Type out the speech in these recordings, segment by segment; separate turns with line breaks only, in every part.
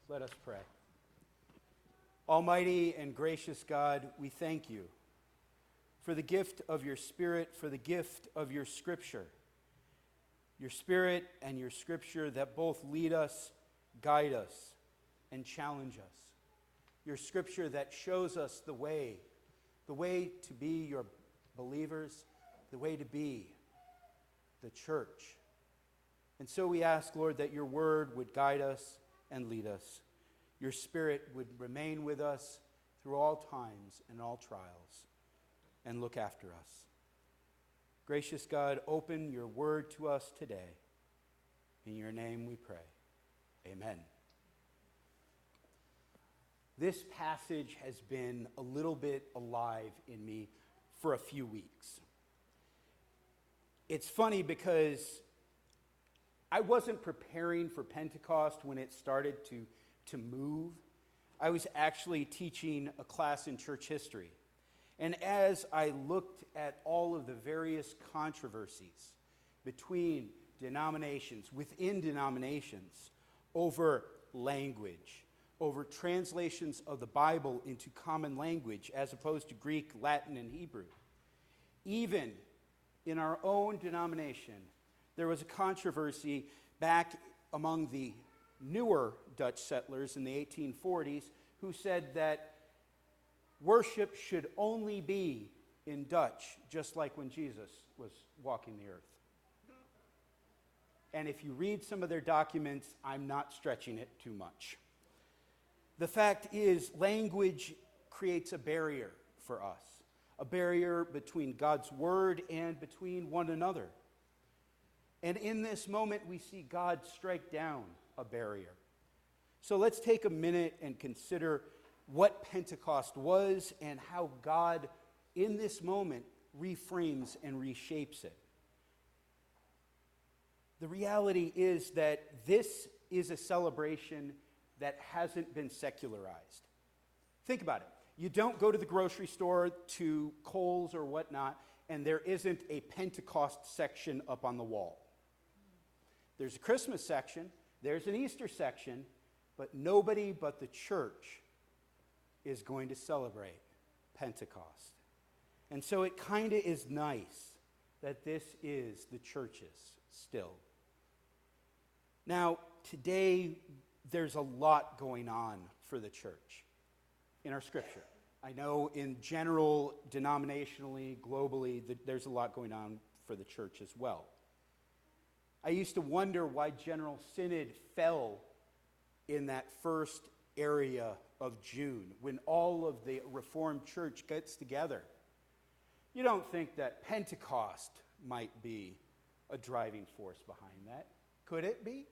Let us pray. Almighty and gracious God, we thank you for the gift of your Spirit, for the gift of your Scripture. Your Spirit and your Scripture that both lead us, guide us, and challenge us. Your Scripture that shows us the way to be your believers, the way to be the church. And so we ask, Lord, that your word would guide us and lead us. Your Spirit would remain with us through all times and all trials and look after us. Gracious God, open your word to us today. In your name we pray. Amen. This passage has been a little bit alive in me for a few weeks. It's funny because I wasn't preparing for Pentecost when it started to move. I was actually teaching a class in church history. And as I looked at all of the various controversies between denominations, within denominations, over language, over translations of the Bible into common language as opposed to Greek, Latin, and Hebrew, even in our own denomination, there was a controversy back among the newer Dutch settlers in the 1840s who said that worship should only be in Dutch, just like when Jesus was walking the earth. And if you read some of their documents, I'm not stretching it too much. The fact is, language creates a barrier for us, a barrier between God's word and between one another. And in this moment, we see God strike down a barrier. So let's take a minute and consider what Pentecost was and how God, in this moment, reframes and reshapes it. The reality is that this is a celebration that hasn't been secularized. Think about it. You don't go to the grocery store, to Kohl's or whatnot, and there isn't a Pentecost section up on the wall. There's a Christmas section, there's an Easter section, but nobody but the church is going to celebrate Pentecost. And so it kind of is nice that this is the church's still. Now, today, there's a lot going on for the church in our scripture. I know in general, denominationally, globally, there's a lot going on for the church as well. I used to wonder why General Synod fell in that first area of June when all of the Reformed Church gets together. You don't think that Pentecost might be a driving force behind that? Could it be?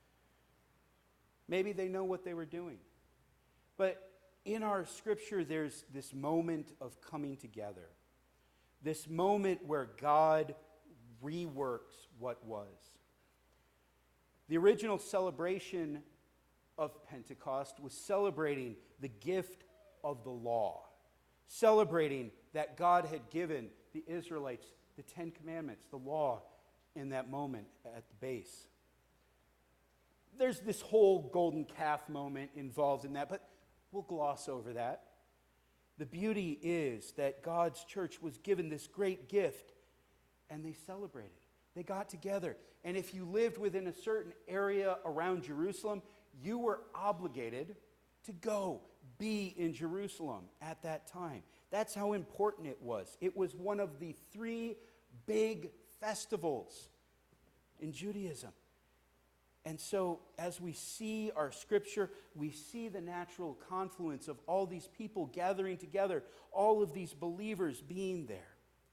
Maybe they know what they were doing. But in our scripture, there's this moment of coming together, this moment where God reworks what was. The original celebration of Pentecost was celebrating the gift of the law, celebrating that God had given the Israelites the Ten Commandments, the law, in that moment at the base. There's this whole golden calf moment involved in that, but we'll gloss over that. The beauty is that God's church was given this great gift, and they celebrated. They got together. And if you lived within a certain area around Jerusalem, you were obligated to go be in Jerusalem at that time. That's how important it was. It was one of the three big festivals in Judaism. And so as we see our scripture, we see the natural confluence of all these people gathering together, all of these believers being there.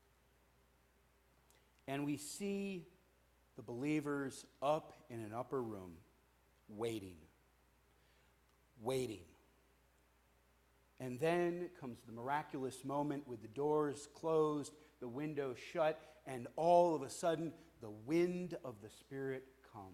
And we see the believers up in an upper room, waiting. And then comes the miraculous moment with the doors closed, the windows shut, and all of a sudden, the wind of the Spirit comes.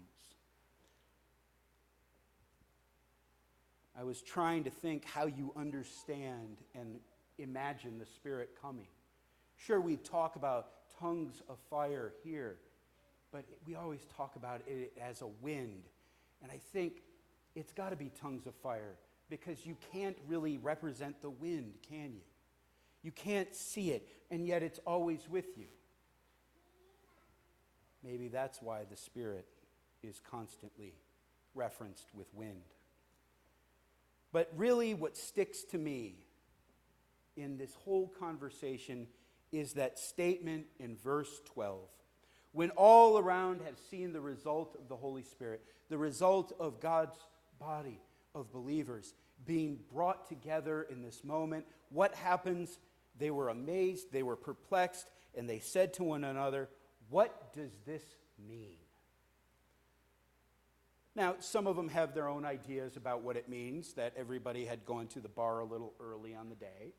I was trying to think how you understand and imagine the Spirit coming. Sure, we talk about tongues of fire here, but we always talk about it as a wind. And I think it's got to be tongues of fire, because you can't really represent the wind, can you? You can't see it, and yet it's always with you. Maybe that's why the Spirit is constantly referenced with wind. But really what sticks to me in this whole conversation is that statement in verse 12. When all around have seen the result of the Holy Spirit, the result of God's body of believers being brought together in this moment, what happens? They were amazed, they were perplexed, and they said to one another, "What does this mean?" Now, some of them have their own ideas about what it means, that everybody had gone to the bar a little early on the day.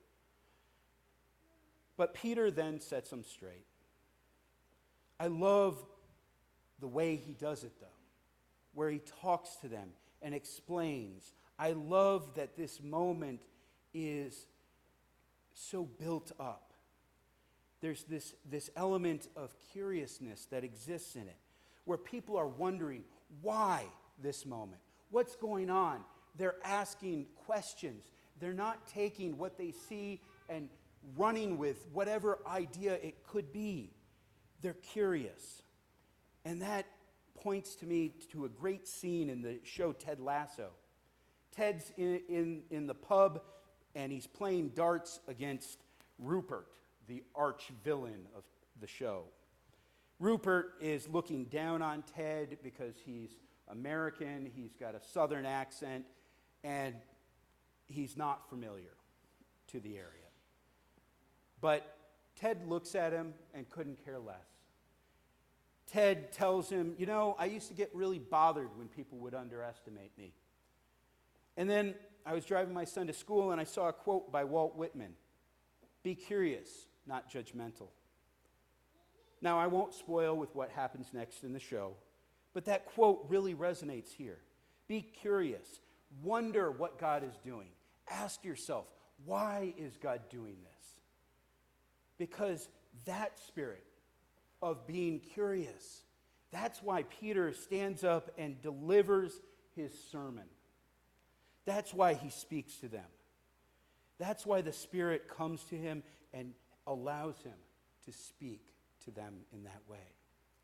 But Peter then sets them straight. I love the way he does it, though, where he talks to them and explains. I love that this moment is so built up. There's this element of curiousness that exists in it, where people are wondering, why this moment? What's going on? They're asking questions. They're not taking what they see and running with whatever idea it could be. They're curious. And that points to me to a great scene in the show Ted Lasso. Ted's in the pub, and he's playing darts against Rupert, the arch villain of the show. Rupert is looking down on Ted because he's American, he's got a southern accent, and he's not familiar to the area. But Ted looks at him and couldn't care less. Ted tells him, "You know, I used to get really bothered when people would underestimate me." And then I was driving my son to school and I saw a quote by Walt Whitman. "Be curious, not judgmental." Now, I won't spoil with what happens next in the show, but that quote really resonates here. Be curious. Wonder what God is doing. Ask yourself, why is God doing this? Because that spirit of being curious, that's why Peter stands up and delivers his sermon. That's why he speaks to them. That's why the Spirit comes to him and allows him to speak to them in that way.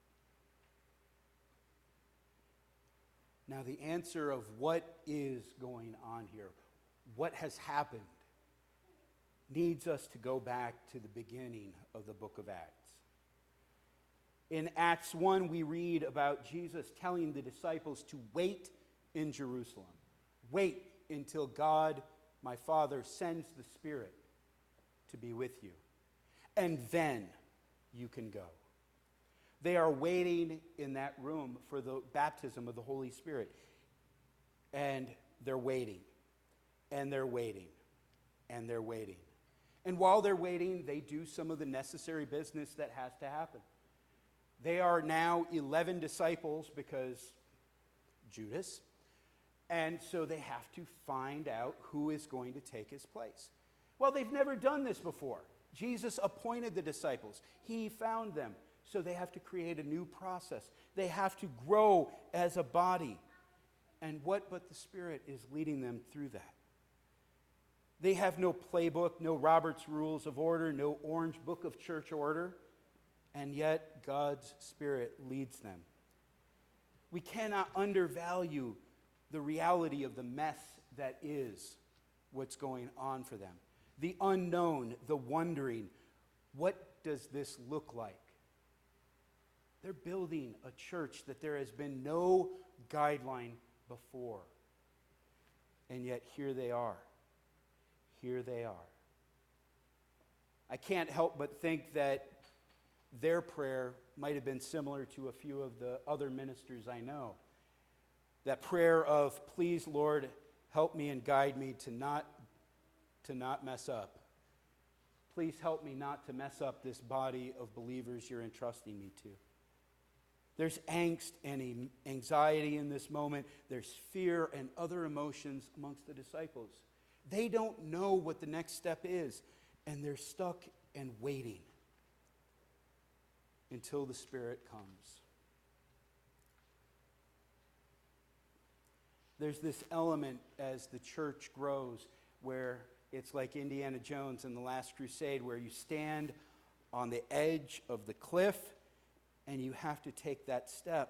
Now, the answer of what is going on here, what has happened, needs us to go back to the beginning of the book of Acts. In Acts 1, we read about Jesus telling the disciples to wait in Jerusalem. Wait until God, my Father, sends the Spirit to be with you. And then you can go. They are waiting in that room for the baptism of the Holy Spirit. And they're waiting. And they're waiting. And they're waiting. And while they're waiting, they do some of the necessary business that has to happen. They are now 11 disciples because Judas. And so they have to find out who is going to take his place. Well, they've never done this before. Jesus appointed the disciples. He found them. So they have to create a new process. They have to grow as a body. And what but the Spirit is leading them through that? They have no playbook, no Robert's Rules of Order, no orange book of church order. And yet God's Spirit leads them. We cannot undervalue the reality of the mess that is what's going on for them. The unknown, the wondering, what does this look like? They're building a church that there has been no guideline before. And yet here they are. Here they are. I can't help but think that their prayer might have been similar to a few of the other ministers I know. That prayer of, please, Lord, help me and guide me to not mess up. Please help me not to mess up this body of believers you're entrusting me to. There's angst and anxiety in this moment. There's fear and other emotions amongst the disciples. They don't know what the next step is, and they're stuck and waiting until the Spirit comes. There's this element as the church grows where it's like Indiana Jones in The Last Crusade, where you stand on the edge of the cliff and you have to take that step.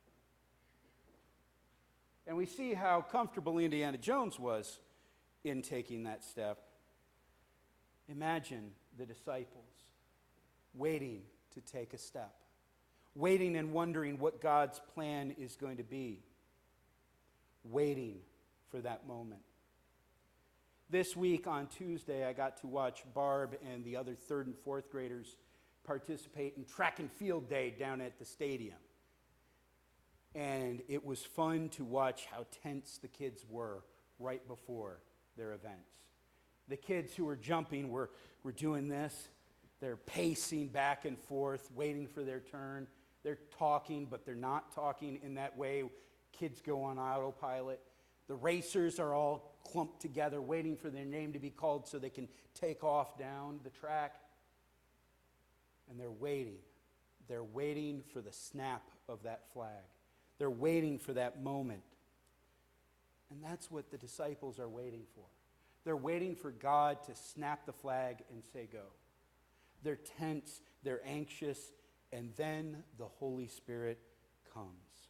And we see how comfortable Indiana Jones was in taking that step. Imagine the disciples waiting to take a step, waiting and wondering what God's plan is going to be, waiting for that moment. This week on Tuesday, I got to watch Barb and the other third and fourth graders participate in track and field day down at the stadium. And it was fun to watch how tense the kids were right before their events. The kids who were jumping were doing this. They're pacing back and forth, waiting for their turn. They're talking, but they're not talking in that way kids go on autopilot. The racers are all clumped together, waiting for their name to be called so they can take off down the track. And they're waiting. They're waiting for the snap of that flag. They're waiting for that moment. And that's what the disciples are waiting for. They're waiting for God to snap the flag and say go. They're tense, they're anxious, and then the Holy Spirit comes.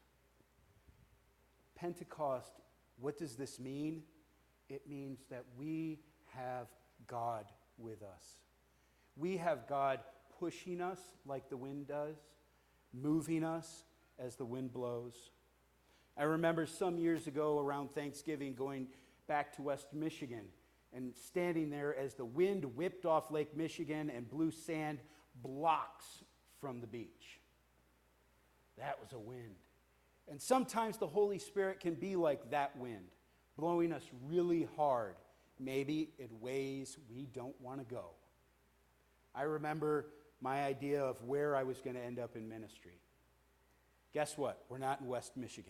Pentecost, what does this mean? It means that we have God with us. We have God pushing us like the wind does, moving us as the wind blows. I remember some years ago around Thanksgiving going back to West Michigan and standing there as the wind whipped off Lake Michigan and blew sand blocks from the beach. That was a wind. And sometimes the Holy Spirit can be like that wind, blowing us really hard, maybe in ways we don't want to go. I remember my idea of where I was going to end up in ministry. Guess what? We're not in West Michigan.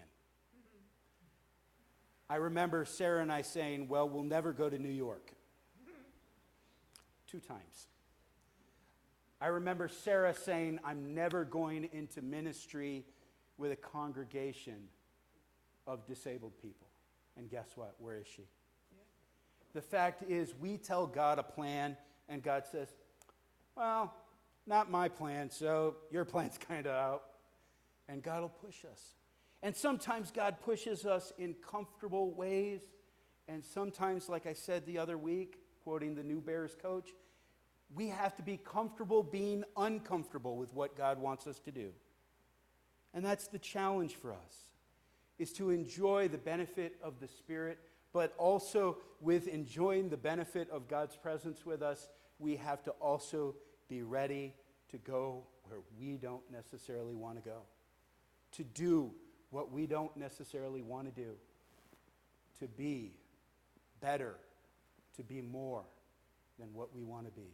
I remember Sarah and I saying, well, we'll never go to New York. 2 times. I remember Sarah saying, I'm never going into ministry with a congregation of disabled people. And guess what? Where is she? Yeah. The fact is, we tell God a plan, and God says, well, not my plan, so your plan's kind of out. And God will push us. And sometimes God pushes us in comfortable ways. And sometimes, like I said the other week, quoting the new Bears coach, we have to be comfortable being uncomfortable with what God wants us to do. And that's the challenge for us, is to enjoy the benefit of the Spirit, but also with enjoying the benefit of God's presence with us, we have to also be ready to go where we don't necessarily want to go, to do what we don't necessarily want to do, to be better, to be more than what we want to be.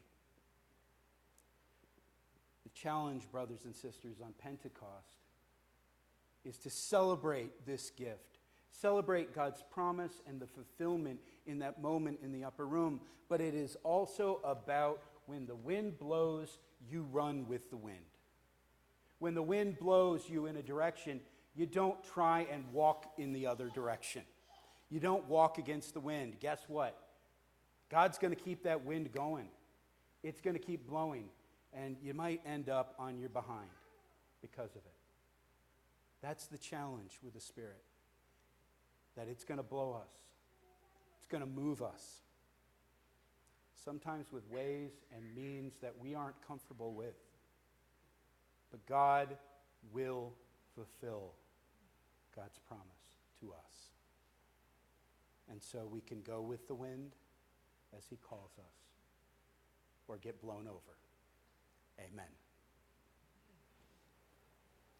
The challenge, brothers and sisters, on Pentecost is to celebrate this gift, celebrate God's promise and the fulfillment in that moment in the upper room, but it is also about when the wind blows, you run with the wind. When the wind blows you in a direction, you don't try and walk in the other direction. You don't walk against the wind. Guess what? God's going to keep that wind going. It's going to keep blowing, and you might end up on your behind because of it. That's the challenge with the Spirit, that it's going to blow us. It's going to move us, sometimes with ways and means that we aren't comfortable with. But God will fulfill God's promise to us. And so we can go with the wind as he calls us, or get blown over. Amen.